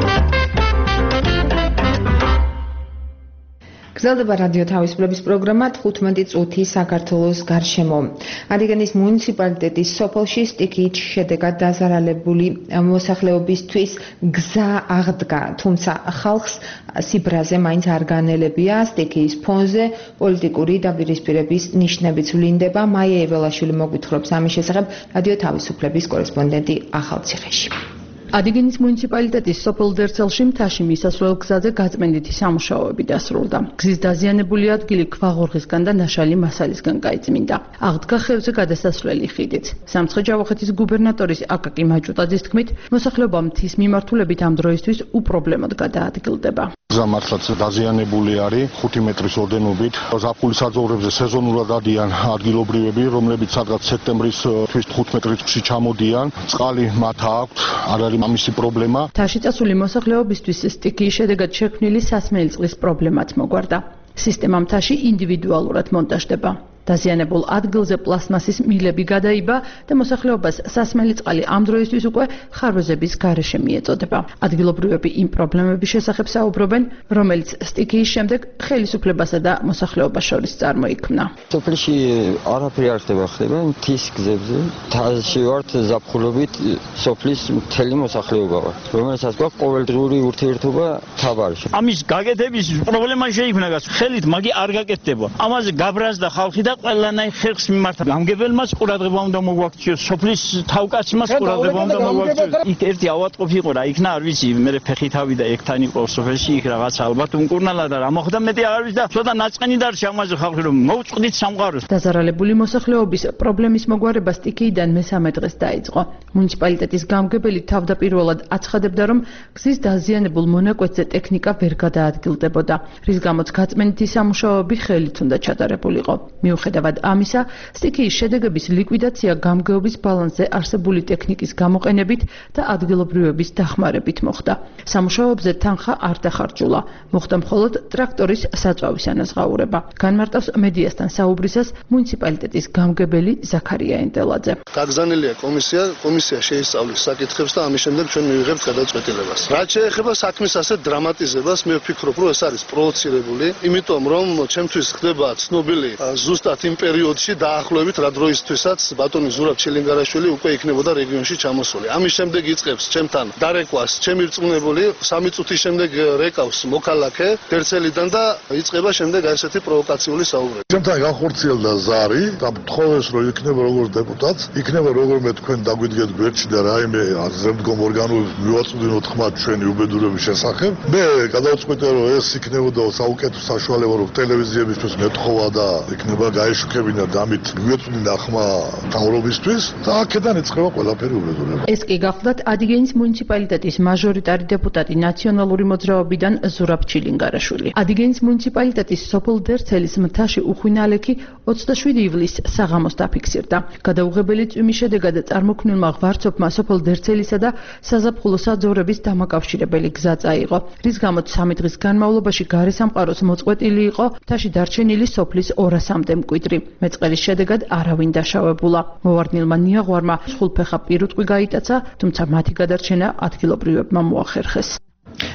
გრძელდება რადიო თავისუფლების პროგრამა თხუთმეტი წუთი საქართველოს გარშემო. ადიგენის მუნიციპალიტეტის სოფელში სტიქიით შედეგად დაზარალებული მოსახლეობისთვის გზა აღდგა, თუმცა ხალხს სიბრაზე მაინც არ განელებია. სტიქიის ფონზე პოლიტიკური დაპირისპირების ნიშნებიც ვლინდება. მაია ეველაშვილი მოგვითხრობს ამის შესახებ რადიო თავისუფლების კორესპონდენტი ახალციხეში. ადიგენის მუნიციპალიტეტის სოფელ დერცელში მთაში მისასვლელ გზაზე გაწმენდითი სამუშაოები დასრულდა. გზის დაზიანებული ადგილი ქვაღორღისგან და ნაშალი მასალისგან გაიწმინდა. აღდგა ხევზე გადასასვლელი ხიდით. სამცხე-ჯავახეთის გუბერნატორის აკაკი მაჭუტაძის თქმით, მოსახლეობა მთის მიმართულებით ამ დროისთვის უპრობლემოდ გადაადგილდება. გზა მართლაც დაზიანებული არის ხუთი მეტრის ოდენობით. ზაფხულის საძოვრებზე სეზონურად ადიან ადგილობრივები, რომლებიც სადღაც სექტემბრის თვის თხუთმეტი რიცხვში ჩამოდიან. წყალი მათ აქვთ, არ არის ამისი პრობლემა. მთაში წასული მოსახლეობისთვის სტიქიის შედეგად შექმნილი სასმელი წყლის პრობლემაც მოგვარდა. სისტემა მთაში ინდივიდუალურად მონტაჟდება. დაზიანებულ ადგილზე პლასმასის მილები გადაიბა და მოსახლეობას სასმელი წყალი ამ დროისთვის უკვე ხარვეზების გარეშე მიეწოდება. ადგილობრივები იმ პრობლემების შესახებ საუბრობენ, რომელიც სტიქიის შემდეგ ხელისუფლებასა და მოსახლეობას შორის წარმოიქმნა. სოფელში არაფერი არ ხდება, ხდება მთის გზებზე. თაში ვართ ზაფხულობით სოფლის მთელი მოსახლეობა ვარ, რომელსაც გვაქვს ყოველდღიური ურთიერთობა თაბარში. ამის გაკეთების პრობლემა შეიქმნა გას ხელით, მაგი არ გაკეთდება. ამაზე გაბრაზდა ხალხი და ყველანაირ ხერხს მიმართა. გამგებელმაც ყურადღება უნდა მოგვაქციოს, სოფლის თავკაცმაც ყურადღება უნდა მოგვაქციოს. იქ ერთი ავატყოფი იყო რა, იქნა არ ვიცი, მე ფეხით ავიდა ეგთან იყო სოფელში, იქ რაღაც ალბათ უმკურნალა და რა მოხდა მეტი აღარ ვიცი და ცოტა ნაწყენი დარჩა ამაზე ხალხი რომ მოუწყდით სამყაროს. დაზარალებული მოსახლეობის პრობლემის მოგვარება სტიქიიდან მესამე დღეს დაიწყო. მუნიციპალიტეტის გამგებელი თავდაპირველად აცხადებდა, რომ გზის დაზიანებულ მონაკვეთზე ტექნიკა ვერ გადაადგილდებოდა, რის გამოც გაწმენდითი სამუშაოები ხელით უნდა ჩატარებულიყო. მიუხედავად ამისა, სტიქიის შედეგების ლიკვიდაცია გამგეობის ბალანსზე არსებული ტექნიკის გამოყენებით და ადგილობრივების დახმარებით მოხდა. სამუშაოებზე თანხა არ დახარჯულა, მოხდა მხოლოდ ტრაქტორის საწვავის ანაზღაურება. განმარტავს მედიასთან საუბრისას მუნიციპალიტეტის გამგებელი ზაქარია ენდელაძე. გაგზავნილია კომისია, კომისია შეისწავლის საკითხებს და ამის შემდეგ ჩვენ მივიღებთ გადაწყვეტილებას. რაც შეეხება საქმის ასეთ დრამატიზებას, მე ვფიქრობ, რომ ეს არის პროვოცირებული, იმიტომ რომ ჩემთვის ხდება ცნობილი ზუსტად იმ პერიოდში დაახლოებით რა დროისთვისაც ბატონი ზურაბ ჩილინგარაშვილი უკვე იქნებოდა რეგიონში ჩამოსული. ამის შემდეგ იწყებს ჩემთან დარეკვას ჩემი რწმუნებული, სამი წუთის შემდეგ რეკავს მოქალაქე დერცელიდან და იწყება შემდეგ ასეთი პროვოკაციული საუბრები. ჩემთან განხორციელდა ზარი და მთხოვეს რომ იქნება როგორც დეპუტატს, იქნება როგორმე თქვენ დაგვიდგეთ გვერდში და რაიმე ზემდგომ ორგანოებს მივაწვდინოთ ხმა ჩვენი უბედურების შესახებ. მე გადავწყვიტე რომ ეს იქნებოდა საუკეთესო საშუალება რომ ტელევიზიებისთვის მეთხოვა და იქნება გაეშუქებინა და ამით გვეწვდინა ხმა თავრობისთვის და აქედან იწყება ყველაფერი უბედურება. ეს კი გახლდათ ადიგენის მუნიციპალიტეტის მაჟორიტარი დეპუტატი ნაციონალური მოძრაობიდან ზურაბ ჩილინგარაშვილი. ადიგენის მუნიციპალიტეტის სოფელ დერცელის მთაში უხვინალექი ოცდაშვიდი ივლისს საღამოს დაფიქსირდა. გადაუღებელი წვიმის შედეგად წარმოქმნილმა ღვარცობმა სოფელ დერცელისა და საზაფხულო საძოვრების დამაკავშირებელი გზა წაიღო, რის გამოც სამი დღის განმავლობაში გარესამყაროს მოწყვეტილი იყო მთაში დარჩენილი სოფლის ორასამდე მკვიდრი. მეწყერის შედეგად არავინ დაშავებულა. მოვარდნილმა ნიაღვარმა სხულფეხა პირუტყვი გაიტაცა, თუმცა მათი გადარჩენა ადგილობრივებმა მოახერხეს.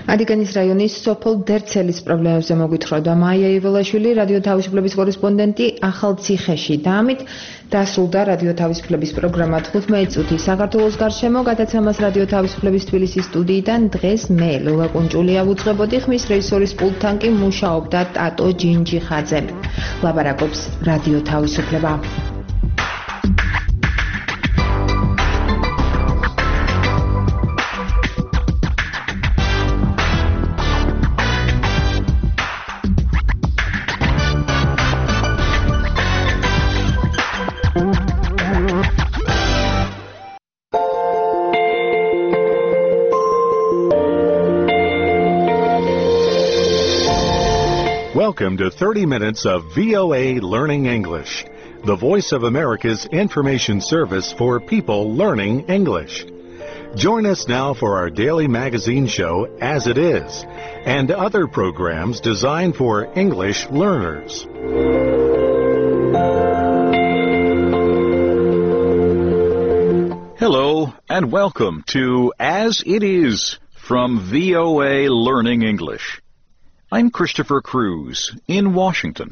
ადიგანის რაიონის სოფელ დერცელის პრობლემებზე მოგვითხრობდა მაია იველაშვილი, რადიო თავისუფლების კორესპონდენტი ახალციხეში. და ამით დასრულდა რადიო თავისუფლების პროგრამა თხუთმეტი წუთი საქართველოს გარშემო, გადაცემას რადიო თავისუფლების თბილისის სტუდიიდან დღეს მე ლოლა კუნჭულია ვუძღვებოდი, ხმის რეჟისორის პულტთან კი მუშაობდა ტატო ჯინჯიხაძე. ლაბარაკობს რადიო თავისუფლება. Welcome to thirty minutes of V O A Learning English, the Voice of America's information service for people learning English. Join us now for our daily magazine show, As It Is, and other programs designed for English learners. Hello, and welcome to As It Is from V O A Learning English. I'm Christopher Cruz in Washington.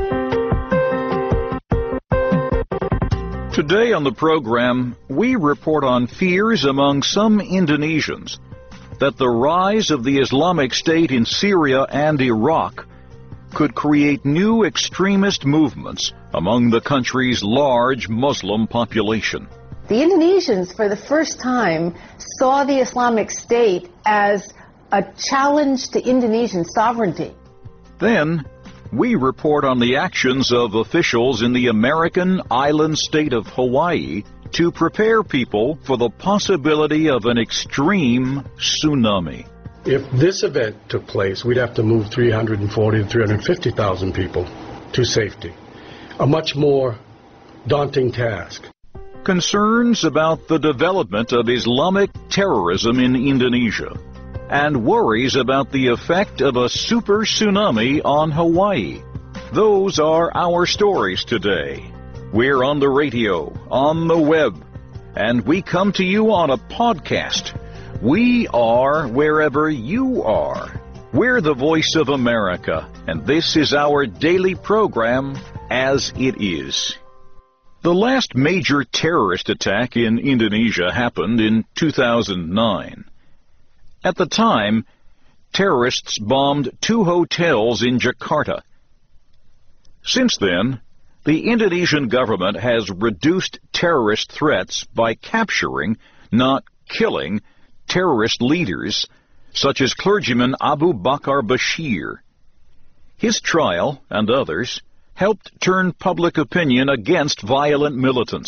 Today on the program, we report on fears among some Indonesians that the rise of the Islamic State in Syria and Iraq could create new extremist movements among the country's large Muslim population. The Indonesians, for the first time, saw the Islamic State as a challenge to Indonesian sovereignty. Then, we report on the actions of officials in the American island state of Hawaii to prepare people for the possibility of an extreme tsunami. If this event took place, we'd have to move three hundred forty to three hundred fifty thousand people to safety. A much more daunting task. Concerns about the development of Islamic terrorism in Indonesia, and worries about the effect of a super tsunami on Hawaii. Those are our stories today. We're on the radio, on the web, and we come to you on a podcast. We are wherever you are. We're the Voice of America, and this is our daily program, As It Is. The last major terrorist attack in Indonesia happened in two thousand nine. At the time, terrorists bombed two hotels in Jakarta. Since then, the Indonesian government has reduced terrorist threats by capturing, not killing, terrorist leaders, such as clergyman Abu Bakar Bashir. His trial, and others, helped turn public opinion against violent militants.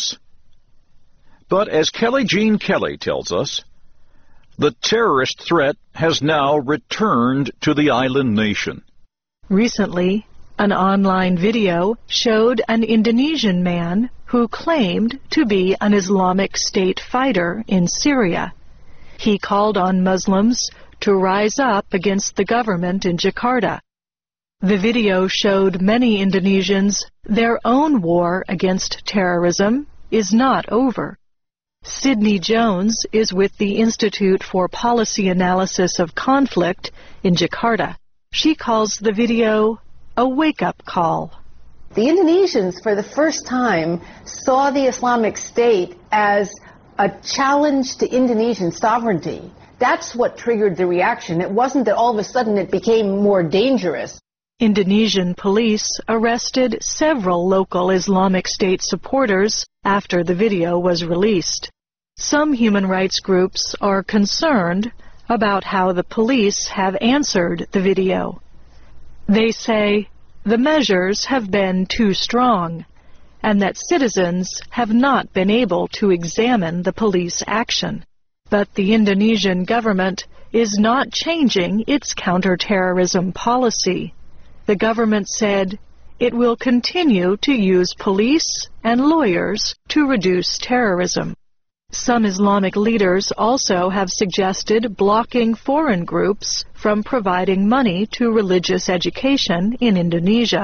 But as Kelly Jean Kelly tells us, the terrorist threat has now returned to the island nation. Recently, an online video showed an Indonesian man who claimed to be an Islamic State fighter in Syria. He called on Muslims to rise up against the government in Jakarta. The video showed many Indonesians their own war against terrorism is not over. Sydney Jones is with the Institute for Policy Analysis of Conflict in Jakarta. She calls the video a wake-up call. The Indonesians, for the first time, saw the Islamic State as a challenge to Indonesian sovereignty. That's what triggered the reaction. It wasn't that all of a sudden it became more dangerous. Indonesian police arrested several local Islamic State supporters after the video was released. Some human rights groups are concerned about how the police have answered the video. They say the measures have been too strong and that citizens have not been able to examine the police action. But the Indonesian government is not changing its counterterrorism policy. The government said it will continue to use police and lawyers to reduce terrorism. Some Islamic leaders also have suggested blocking foreign groups from providing money to religious education in Indonesia.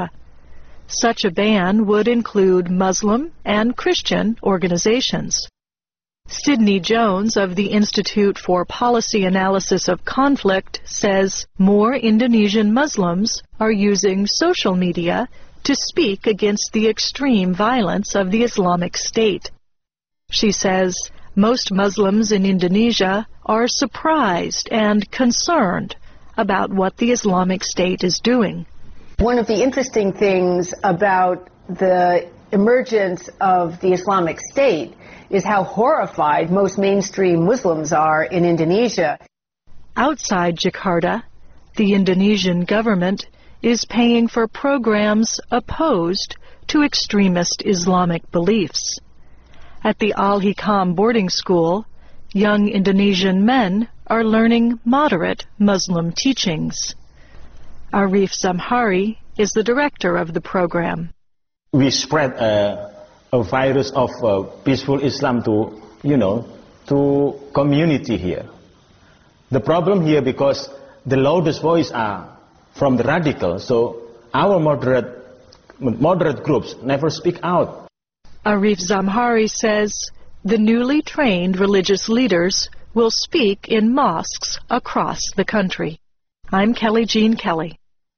Such a ban would include Muslim and Christian organizations. Sidney Jones of the Institute for Policy Analysis of Conflict says more Indonesian Muslims are using social media to speak against the extreme violence of the Islamic State. She says most Muslims in Indonesia are surprised and concerned about what the Islamic State is doing. One of the interesting things about the emergence of the Islamic State is how horrified most mainstream Muslims are in Indonesia. Outside Jakarta, the Indonesian government is paying for programs opposed to extremist Islamic beliefs. At the Al-Hikam boarding school, young Indonesian men are learning moderate Muslim teachings. Arif Zamhari is the director of the program. We spread a, a virus of uh, peaceful Islam to, you know, to community here. The problem here because the loudest voice are from the radical, so our moderate, moderate groups never speak out. Arif Zamhari says the newly trained religious leaders will speak in mosques across the country. I'm Kelly Jean Kelly.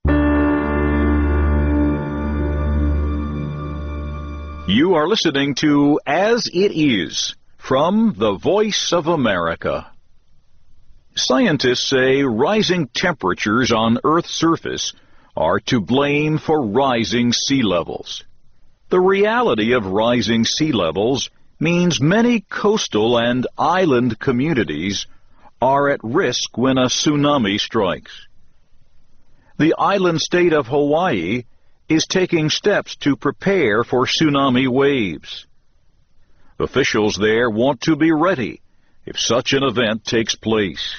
You are listening to As It Is from the Voice of America. Scientists say rising temperatures on Earth's surface are to blame for rising sea levels. The reality of rising sea levels means many coastal and island communities are at risk when a tsunami strikes. The island state of Hawaii is taking steps to prepare for tsunami waves. Officials there want to be ready if such an event takes place.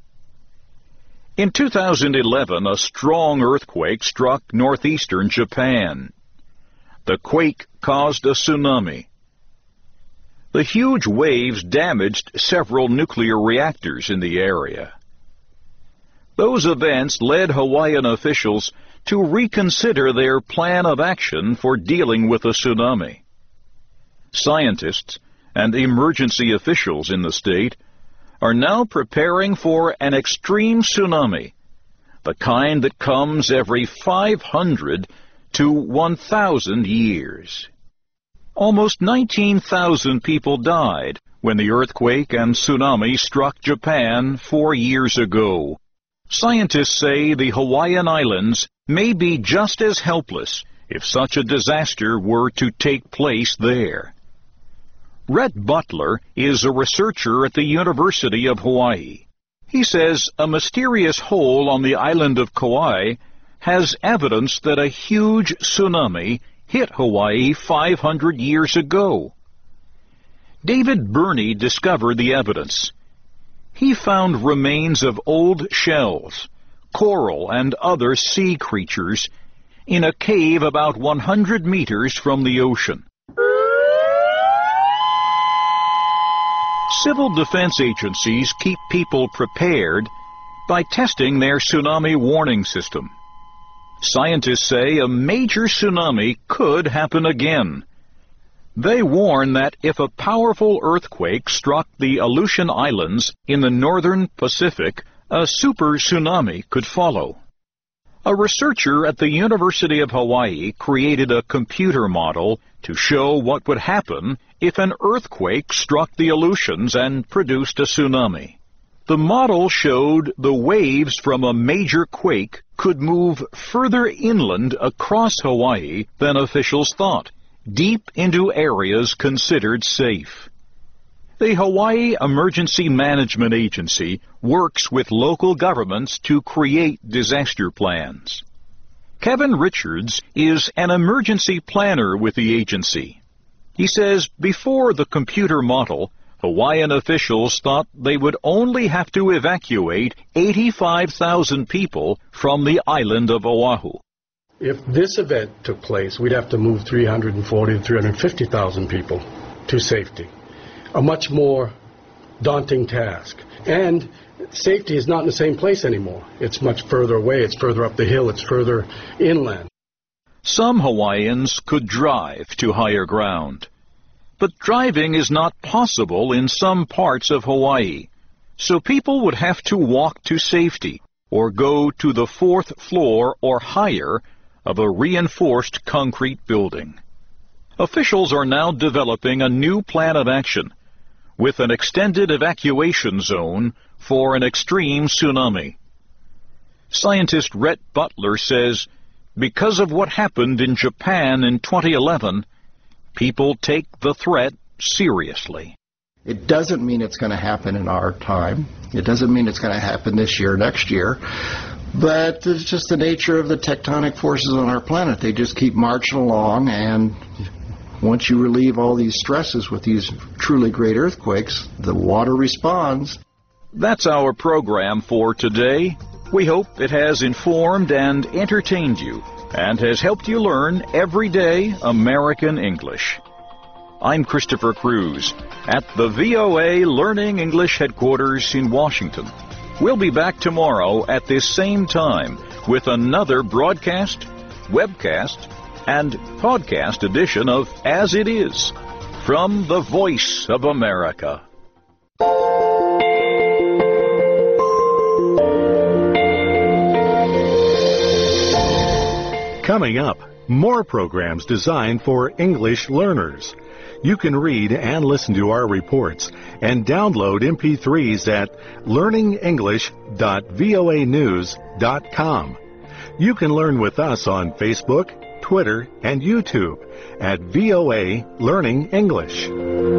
In two thousand eleven, a strong earthquake struck northeastern Japan. The quake caused a tsunami. The huge waves damaged several nuclear reactors in the area. Those events led Hawaiian officials to reconsider their plan of action for dealing with a tsunami. Scientists and emergency officials in the state are now preparing for an extreme tsunami, the kind that comes every five hundred to one thousand years. Almost nineteen thousand people died when the earthquake and tsunami struck Japan four years ago. Scientists say the Hawaiian Islands may be just as helpless if such a disaster were to take place there. Rhett Butler is a researcher at the University of Hawaii. He says a mysterious hole on the island of Kauai has evidence that a huge tsunami hit Hawaii five hundred years ago. David Burney discovered the evidence. He found remains of old shells, coral, and other sea creatures in a cave about one hundred meters from the ocean. Civil defense agencies keep people prepared by testing their tsunami warning system. Scientists say a major tsunami could happen again. They warn that if a powerful earthquake struck the Aleutian Islands in the northern Pacific, a super tsunami could follow. A researcher at the University of Hawaii created a computer model to show what would happen if an earthquake struck the Aleutians and produced a tsunami. The model showed the waves from a major quake could move further inland across Hawaii than officials thought, deep into areas considered safe. The Hawaii Emergency Management Agency works with local governments to create disaster plans. Kevin Richards is an emergency planner with the agency. He says before the computer model, Hawaiian officials thought they would only have to evacuate eighty-five thousand people from the island of Oahu. If this event took place, we'd have to move three hundred forty to three hundred fifty thousand people to safety. A much more daunting task. And safety is not in the same place anymore. It's much further away. It's further up the hill. It's further inland. Some Hawaiians could drive to higher ground. But driving is not possible in some parts of Hawaii, so people would have to walk to safety or go to the fourth floor or higher of a reinforced concrete building. Officials are now developing a new plan of action with an extended evacuation zone for an extreme tsunami. Scientist Rhett Butler says because of what happened in Japan in twenty eleven, people take the threat seriously. It doesn't mean it's going to happen in our time. It doesn't mean it's going to happen this year, next year. But it's just the nature of the tectonic forces on our planet. They just keep marching along, and once you relieve all these stresses with these truly great earthquakes, the water responds. That's our program for today. We hope it has informed and entertained you and has helped you learn everyday American English. I'm Christopher Cruz at the V O A Learning English headquarters in Washington. We'll be back tomorrow at this same time with another broadcast, webcast, and podcast edition of As It Is from the Voice of America. Coming up, more programs designed for English learners. You can read and listen to our reports and download M P threes at learning english dot voa news dot com. You can learn with us on Facebook, Twitter, and YouTube at V O A Learning English.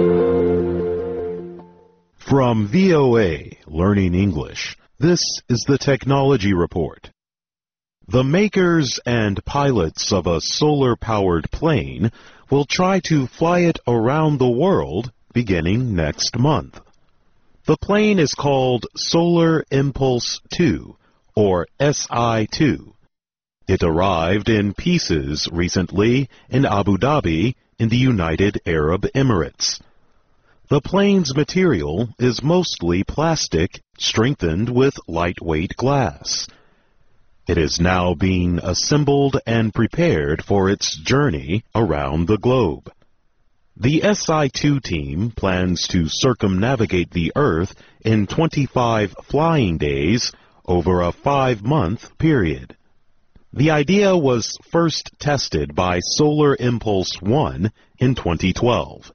From V O A Learning English, this is the Technology Report. The makers and pilots of a solar-powered plane will try to fly it around the world beginning next month. The plane is called Solar Impulse two, or S I two. It arrived in pieces recently in Abu Dhabi in the United Arab Emirates. The plane's material is mostly plastic, strengthened with lightweight glass. It is now being assembled and prepared for its journey around the globe. The S I two team plans to circumnavigate the Earth in twenty-five flying days over a five-month period. The idea was first tested by Solar Impulse one in twenty twelve.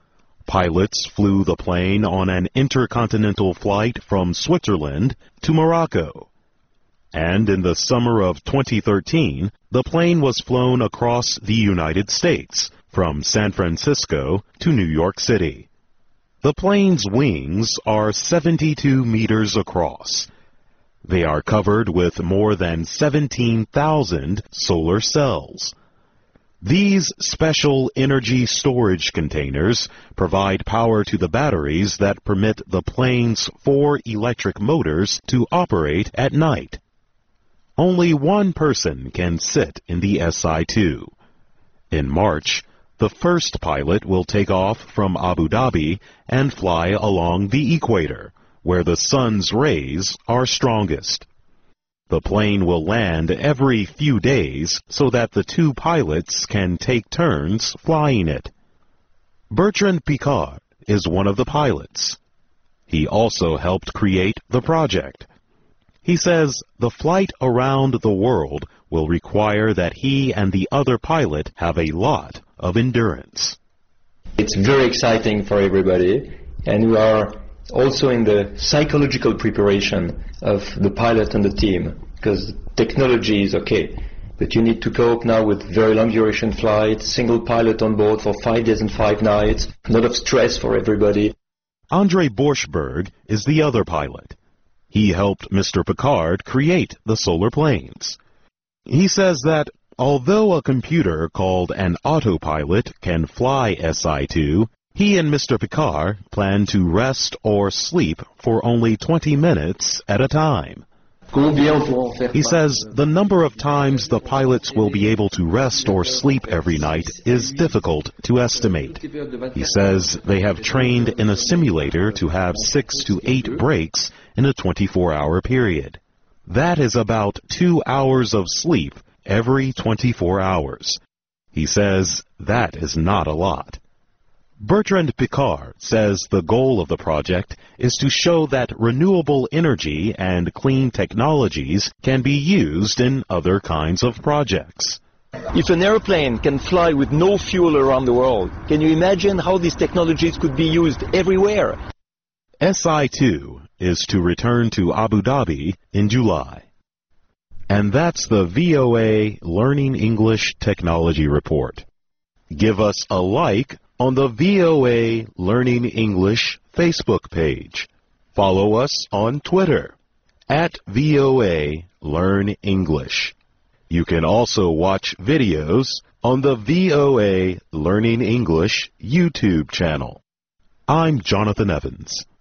Pilots flew the plane on an intercontinental flight from Switzerland to Morocco. And in the summer of twenty thirteen, the plane was flown across the United States from San Francisco to New York City. The plane's wings are seventy-two meters across. They are covered with more than seventeen thousand solar cells. These special energy storage containers provide power to the batteries that permit the plane's four electric motors to operate at night. Only one person can sit in the S I two. In March, the first pilot will take off from Abu Dhabi and fly along the equator, where the sun's rays are strongest. The plane will land every few days so that the two pilots can take turns flying it. Bertrand Piccard is one of the pilots. He also helped create the project. He says the flight around the world will require that he and the other pilot have a lot of endurance. It's very exciting for everybody, and we are also in the psychological preparation of the pilot and the team, because technology is okay, but you need to cope now with very long duration flights, single pilot on board for five days and five nights, a lot of stress for everybody. Andre Borschberg is the other pilot. He helped Mister Piccard create the solar planes. He says that although a computer called an autopilot can fly S I two, he and Mister Piccard plan to rest or sleep for only twenty minutes at a time. He says the number of times the pilots will be able to rest or sleep every night is difficult to estimate. He says they have trained in a simulator to have six to eight breaks in a twenty-four hour period. That is about two hours of sleep every twenty-four hours. He says that is not a lot. Bertrand Piccard says the goal of the project is to show that renewable energy and clean technologies can be used in other kinds of projects. If an airplane can fly with no fuel around the world, can you imagine how these technologies could be used everywhere? S I two is to return to Abu Dhabi in July. And that's the V O A Learning English Technology Report. Give us a like on the V O A Learning English Facebook page. Follow us on Twitter at V O A Learn English. You can also watch videos on the V O A Learning English YouTube channel. I'm Jonathan Evans.